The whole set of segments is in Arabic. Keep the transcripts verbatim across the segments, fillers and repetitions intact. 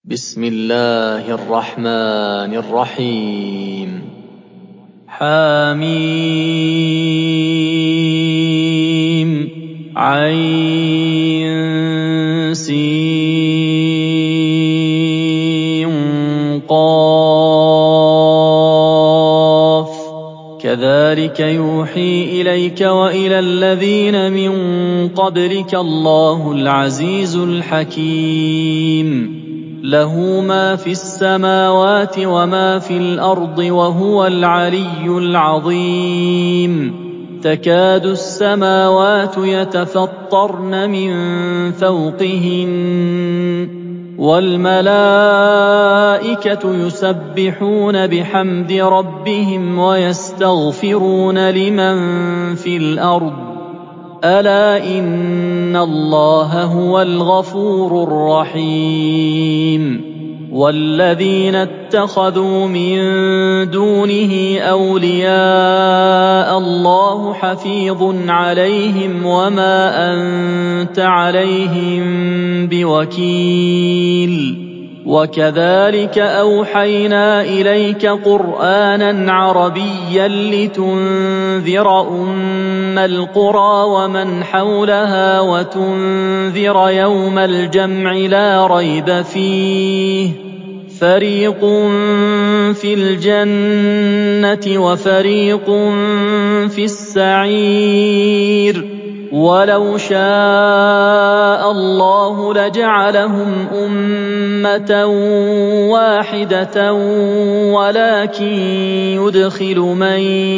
بسم الله الرحمن الرحيم حميم عين سين قاف كذلك يوحي إليك وإلى الذين من قبلك الله العزيز الحكيم له ما في السماوات وما في الأرض وهو العلي العظيم تكاد السماوات يتفطرن من فوقهن والملائكة يسبحون بحمد ربهم ويستغفرون لمن في الأرض ألا إن الله هو الغفور الرحيم والذين اتخذوا من دونه أولياء الله حفيظ عليهم وما أنت عليهم بوكيل وكذلك أوحينا إليك قرآنا عربيا لتنذر أم القرى ومن حولها وتنذر يوم الجمع لا ريب فيه فريق في الجنة وفريق في السعير ولو شاء الله لجعلهم أمة واحدة ولكن يدخل من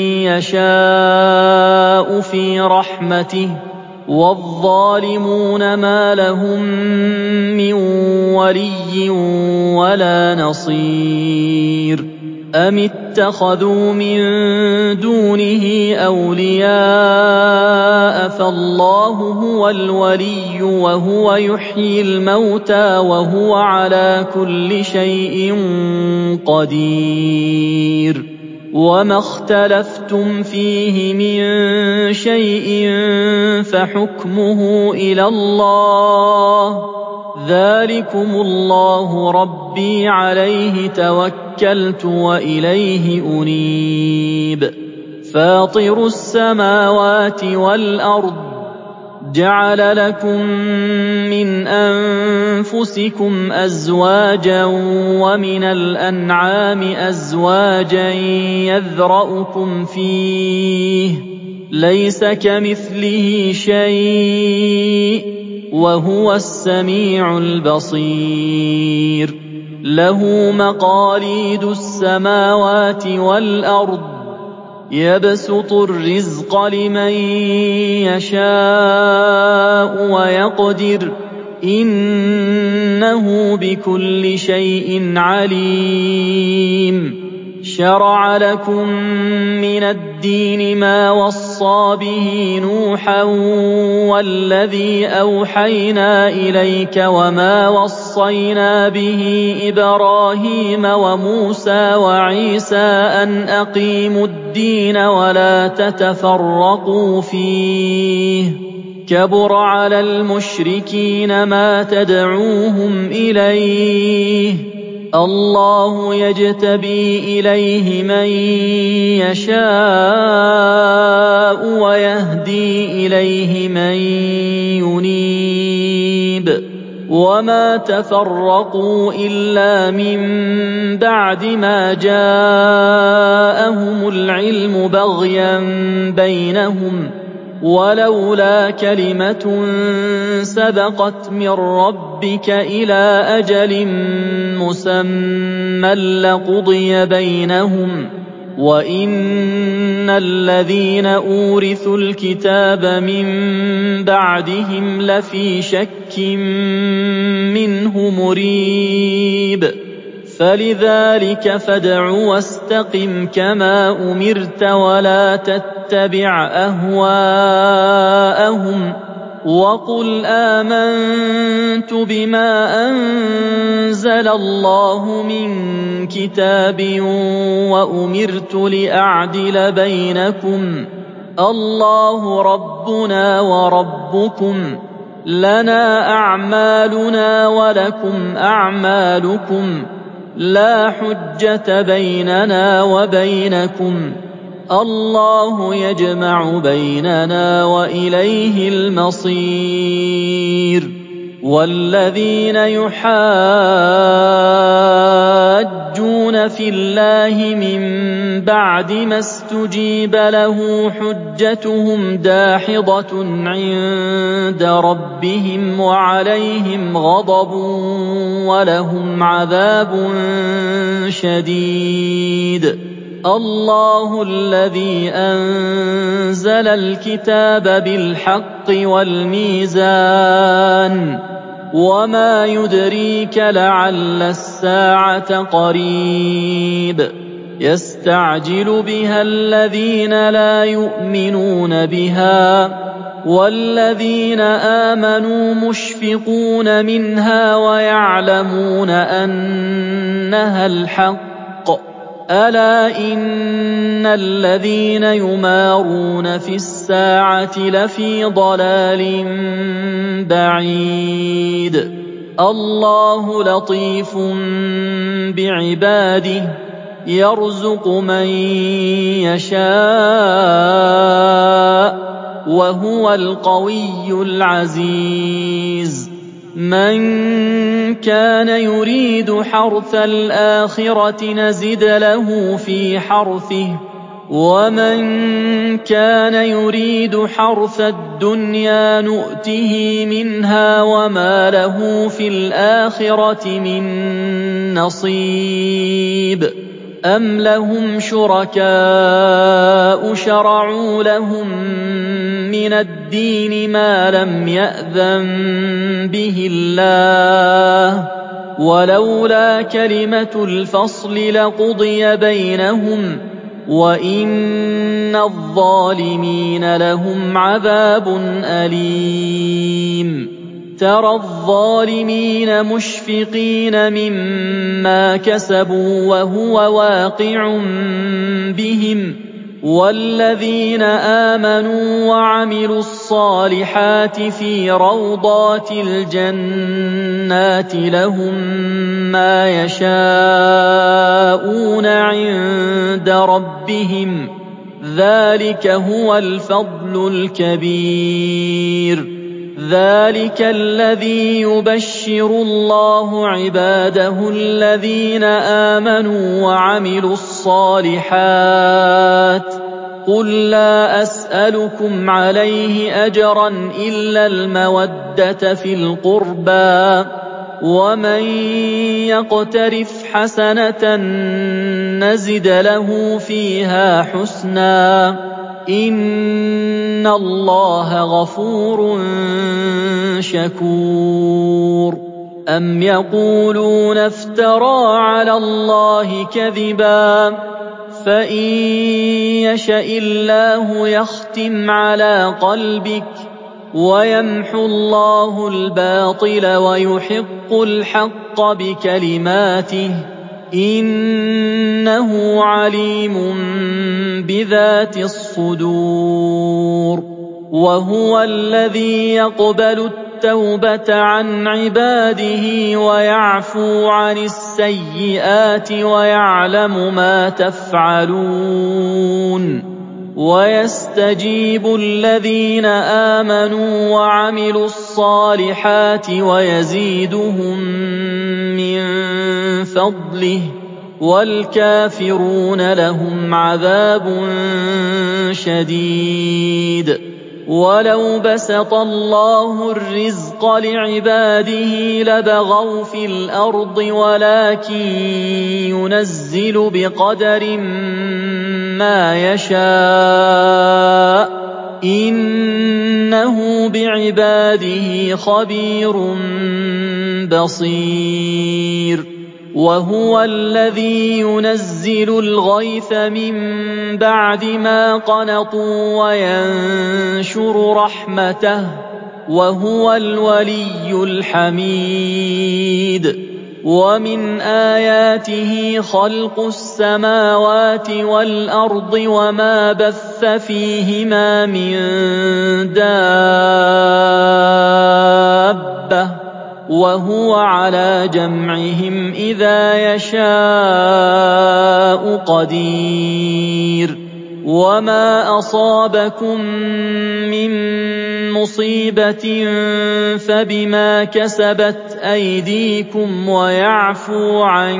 يشاء في رحمته والظالمون ما لهم من ولي ولا نصير أم اتخذوا من دونه أولياء فالله هو الولي وهو يحيي الموتى وهو على كل شيء قدير وما اختلفتم فيه من شيء فحكمه إلى الله ذلكم الله ربي عليه توكلت وإليه أنيب فاطر السماوات والأرض جعل لكم من أنفسكم أزواجا ومن الأنعام أزواجا يذرأكم فيه ليس كمثله شيء وهو السميع البصير له مقاليد السماوات والأرض يبسط الرزق لمن يشاء ويقدر إنه بكل شيء عليم شرع لكم من الدين ما وصى به نوحا والذي أوحينا إليك وما وصينا به إبراهيم وموسى وعيسى أن أقيموا الدين ولا تتفرقوا فيه كبر على المشركين ما تدعوهم إليه الله يجتبي إليه من يشاء ويهدي إليه من ينيب وما تفرقوا إلا من بعد ما جاءهم العلم بغيا بينهم ولولا كلمة سبقت من ربك إلى أجل مسمى لقضي بينهم وإن الذين أورثوا الكتاب من بعدهم لفي شك منه مريب فلذلك فادع واستقم كما أمرت ولا تتبع أهواءهم وقل آمنت بما أنزل الله من كتاب وأمرت لأعدل بينكم الله ربنا وربكم لنا أعمالنا ولكم أعمالكم لا حجة بيننا وبينكم الله يجمع بيننا وإليه المصير والذين يحاجون في الله من بعد ما استجيب له حجتهم داحضة عند ربهم وعليهم غضب ولهم عذاب شديد الله الذي أنزل الكتاب بالحق والميزان وما يدريك لعل الساعة قريب يستعجل بها الذين لا يؤمنون بها والذين آمنوا مشفقون منها ويعلمون أنها الحق ألا إن الذين يمارون في الساعة لفي ضلال بعيد الله لطيف بعباده يرزق من يشاء وهو القوي العزيز من كان يريد حرث الآخرة نزد له في حرثه ومن كان يريد حرث الدنيا نؤته منها وما له في الآخرة من نصيب أم لهم شركاء شرعوا لهم من الدين ما لم يأذن به الله ولولا كلمة الفصل لقضي بينهم وإن الظالمين لهم عذاب أليم ترى الظالمين مشفقين مما كسبوا وهو واقع بهم والذين آمنوا وعملوا الصالحات في روضات الجنات لهم ما يشاءون عند ربهم ذلك هو الفضل الكبير ذلك الذي يبشر الله عباده الذين آمنوا وعملوا الصالحات قل لا أسألكم عليه أجرا إلا المودة في القربى ومن يقترف حسنة نزد له فيها حسنا إن الله غفور شكور أم يقولون افترى على الله كذبا فإن يشأ الله يختم على قلبك ويمحو الله الباطل ويحق الحق بكلماته إنه عليم بذات الصدور وهو الذي يقبل التوبة عن عباده ويعفو عن السيئات ويعلم ما تفعلون ويستجيب الذين آمنوا وعملوا الصالحات ويزيدهم من فضله والكافرون لهم عذاب شديد ولو بسط الله الرزق لعباده لبغوا في الأرض ولكن ينزل بقدر ما يشاء إنه بعباده خبير بصير وهو الذي ينزل الغيث من بعد ما قنطوا وينشر رحمته وهو الولي الحميد ومن آياته خلق السماوات والأرض وما بث وَبَثَّ فِيهِمَا مِن دَابَّةٍ وَهُوَ عَلَىٰ جَمْعِهِمْ إِذَا يَشَاءُ قَدِيرٌ وَمَا أَصَابَكُم مِّن مُّصِيبَةٍ فَبِمَا كَسَبَتْ أَيْدِيكُمْ وَيَعْفُو عَن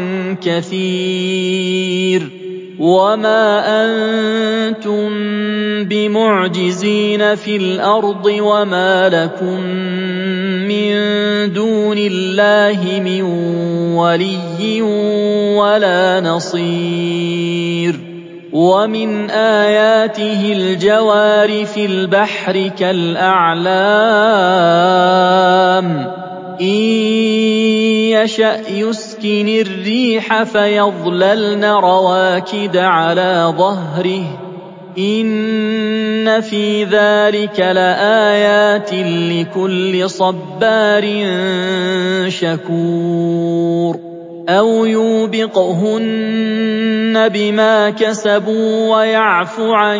كَثِيرٍ وَمَا أَنتُم بِمُعْجِزِينَ فِي الْأَرْضِ وَمَا لَكُم مِّن دُونِ اللَّهِ مِن وَلِيٍّ وَلَا نَصِيرٍ وَمِنْ آيَاتِهِ الْجَوَارِ فِي الْبَحْرِ كَالْأَعْلَامِ إِن يَشَأْ يُسْكِنِ الرِّيحَ فَيَظْلَلْنَ رَوَاكِدَ عَلَىٰ ظَهْرِهِ إِنَّ فِي ذَلِكَ لَآيَاتٍ لِكُلِّ صَبَّارٍ شَكُورٍ أَوْ يُوبِقْهُنَّ بِمَا كَسَبُوا وَيَعْفُ عَن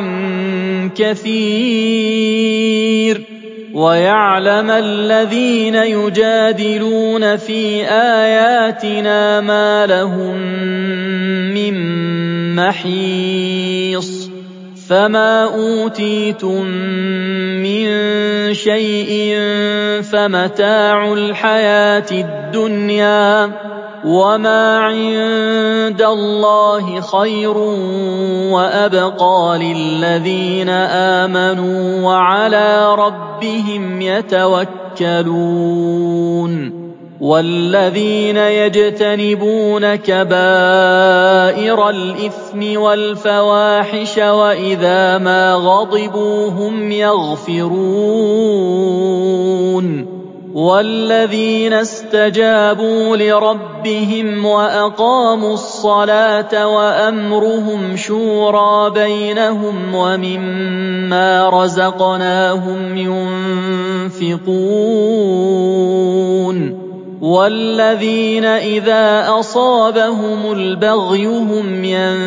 كَثِيرٍ وَيَعْلَمَ الَّذِينَ يُجَادِلُونَ فِي آيَاتِنَا مَا لَهُم مِّن مَّحِيصٍ فَمَا أُوتِيتُم مِّن شَيْءٍ فَمَتَاعُ الْحَيَاةِ الدُّنْيَا وَمَا عِندَ اللَّهِ خَيْرٌ وَأَبْقَىٰ لِلَّذِينَ آمَنُوا وَعَلَىٰ رَبِّهِمْ يَتَوَكَّلُونَ وَالَّذِينَ يَجْتَنِبُونَ كَبَائِرَ الْإِثْمِ وَالْفَوَاحِشَ وَإِذَا مَا غَضِبُوا هُمْ يَغْفِرُونَ وَالَّذِينَ اسْتَجَابُوا لِرَبِّهِمْ وَأَقَامُوا الصَّلَاةَ وَأَمْرُهُمْ شُورَىٰ بَيْنَهُمْ وَمِمَّا رَزَقْنَاهُمْ يُنفِقُونَ وَالَّذِينَ إِذَا أَصَابَهُمُ الْبَغْيُ هُمْ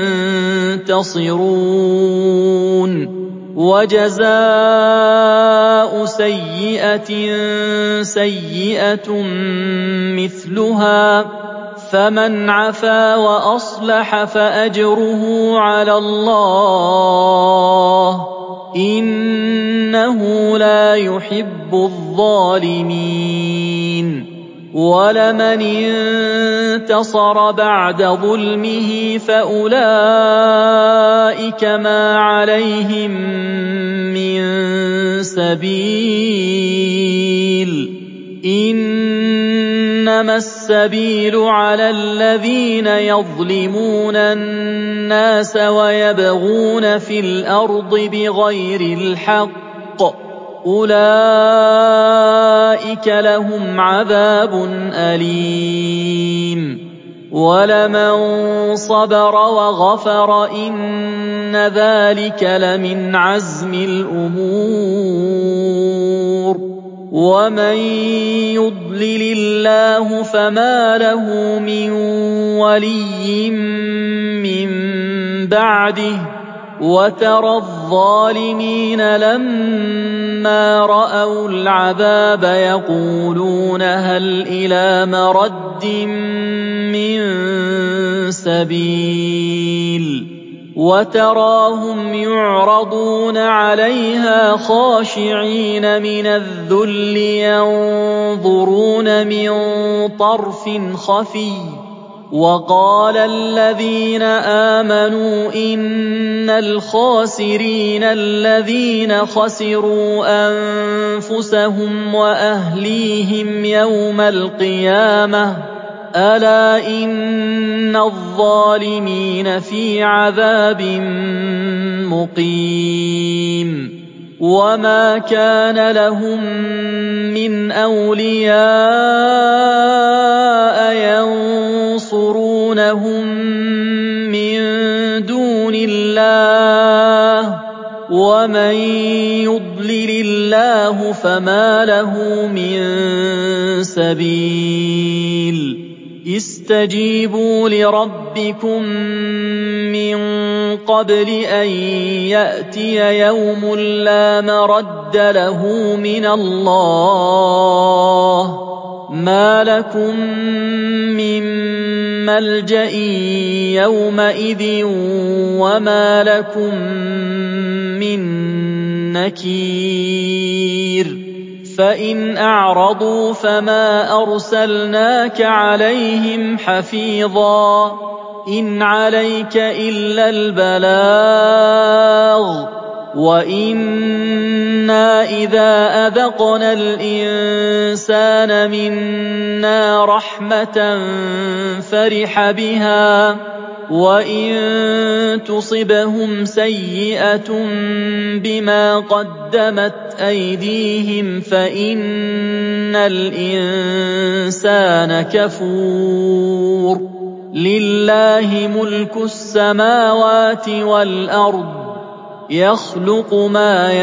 يَنتَصِرُونَ وَجَزَاءُ سَيِّئَةٍ سَيِّئَةٌ مِّثْلُهَا فَمَنْ عَفَا وَأَصْلَحَ فَأَجْرُهُ عَلَى اللَّهِ إِنَّهُ لَا يُحِبُّ الظَّالِمِينَ وَلَمَنِ انتَصَرَ بَعْدَ ظُلْمِهِ فَأُولَٰئِكَ مَا عَلَيْهِم مِّن سَبِيلٍ إِنَّمَا السَّبِيلُ عَلَى الَّذِينَ يَظْلِمُونَ النَّاسَ وَيَبْغُونَ فِي الْأَرْضِ بِغَيْرِ الْحَقِّ أُولَٰئِكَ لَهُمْ عَذَابٌ أَلِيمٌ وَلَمَن صَبَرَ وَغَفَرَ إِنَّ ذَلِكَ لَمِنْ عَزْمِ الْأُمُورِ وَمَن يُضْلِلِ اللَّهُ فَمَا لَهُ مِن وَلِيٍّ مِّن بَعْدِهِ وَتَرَى الظَّالِمِينَ لَمَّا رَأَوُا الْعَذَابَ يَقُولُونَ هَلْ إِلَىٰ مَرَدٍّ مِّن سَبِيلٍ وَتَرَاهُمْ يُعْرَضُونَ عَلَيْهَا خَاشِعِينَ مِنَ الذُّلِّ يَنظُرُونَ مِن طَرْفٍ خَفِيٍّ وَقَالَ الَّذِينَ آمَنُوا إِنَّ الْخَاسِرِينَ الَّذِينَ خَسِرُوا أَنفُسَهُمْ وَأَهْلِيهِمْ يَوْمَ الْقِيَامَةِ أَلَا إِنَّ الظَّالِمِينَ فِي عَذَابٍ مُّقِيمٍ وَمَا كَانَ لَهُم مِّنْ أَوْلِيَاءَ يَنصُرُونَهُم مِّن دُونِ اللَّهِ وَمَن يُضْلِلِ اللَّهُ فَمَا لَهُ مِن سَبِيلٍ استجيبوا لربكم من قبل أن يأتي يوم لا مرد له من الله ما لكم من ملجأ يومئذ وما لكم من نكير فإن أعرضوا فما أرسلناك عليهم حفيظا إن عليك إلا البلاغ وإنا إذا أذقنا الإنسان منا رحمة فرح بها وإن تصبهم سيئة بما قدمت أيديهم فإن الإنسان كفور لله ملك السماوات والأرض يخلق ما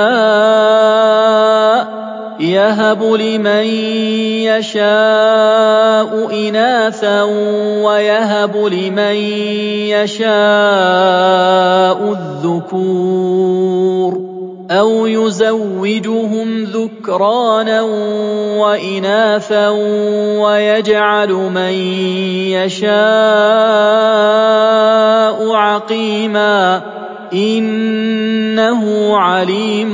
يشاء يهب لمن يشاء إناثا ويهب لمن يشاء الذكور أو يزوجهم ذكرانا وإناثا ويجعل من يشاء عقيما إنه عليم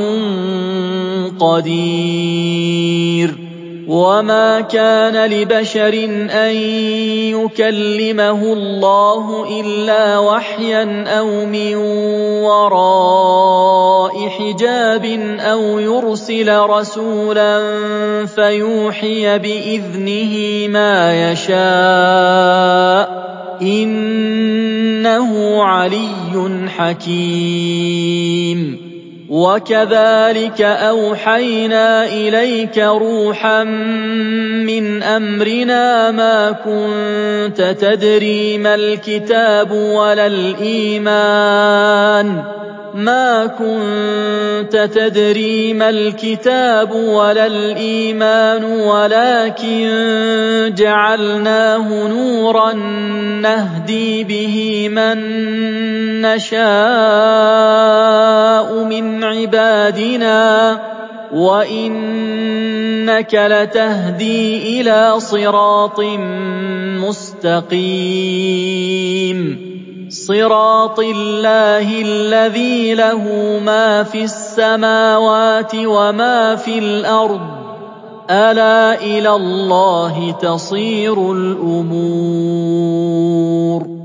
قدير وما كان لبشر أن يكلمه الله إلا وحيا أو من وراء حجاب أو يرسل رسولا فيوحي بإذنه ما يشاء إنه علي حكيم وكذلك أوحينا إليك روحا من أمرنا ما كنت تدري ما الكتاب ولا الإيمان ما كنت تدري ما الكتاب ولا الإيمان ولكن جعلناه نورا نهدي به من نشاء من عبادنا وإنك لتهدي إلى صراط مستقيم صراط الله الذي له ما في السماوات وما في الأرض ألا إلى الله تصير الأمور